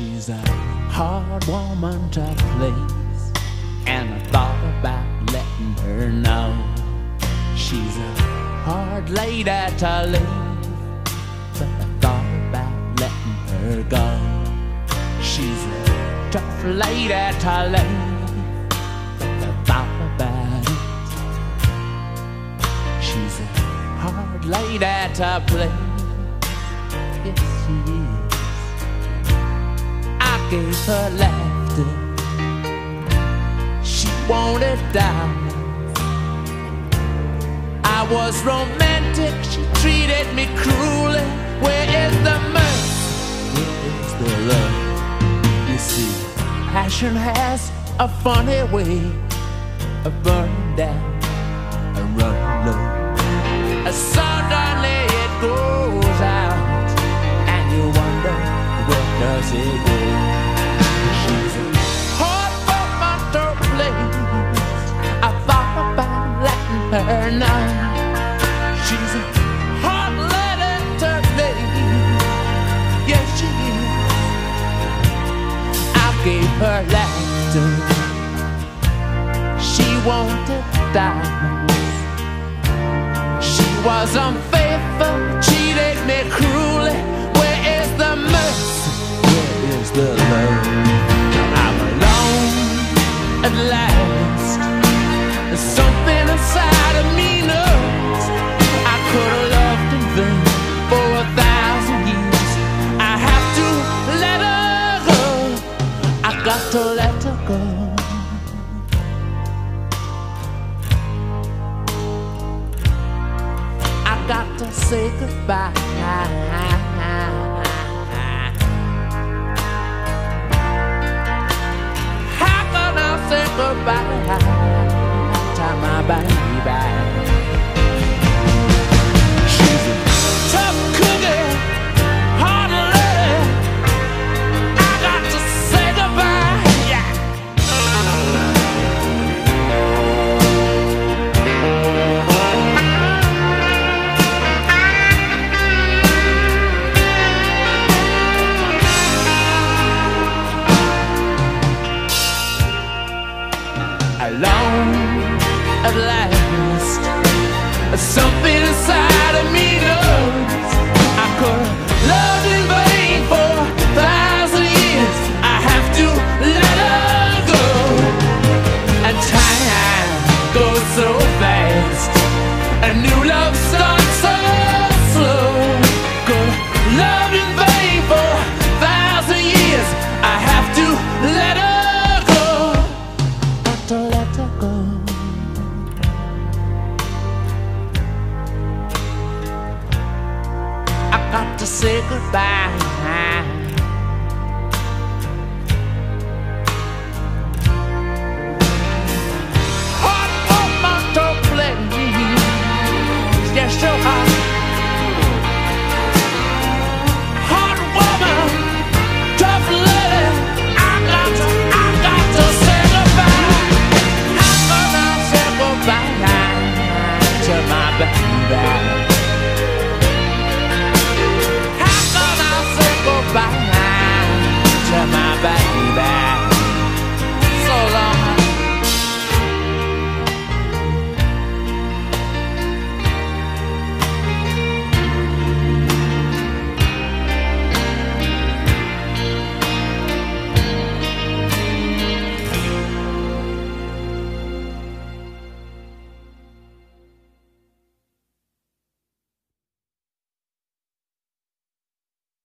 She's a hard woman to please, and I thought about letting her know. She's a hard lady to leave, but I thought about letting her go. She's a tough lady to leave, but I thought about it. She's a hard lady to please, yes she is. I gave her laughter, she wanted diamonds. I was romantic, she treated me cruelly. Where is the mercy? Where is the love? You see, passion has a funny way of burning down and running low. Suddenly it goes out, and you wonder, where does it go? She's a hard woman to please, I thought about letting her know. She's a hard lady to leave, yes she is. I gave her laughter, she wanted diamonds. She was unfaithful, cheated me cruelly. Where is the mercy? Where is the love? I'm alone at last. There's something inside of me knows I could have loved in vain for 1,000 years. I have to let her go, I got to let her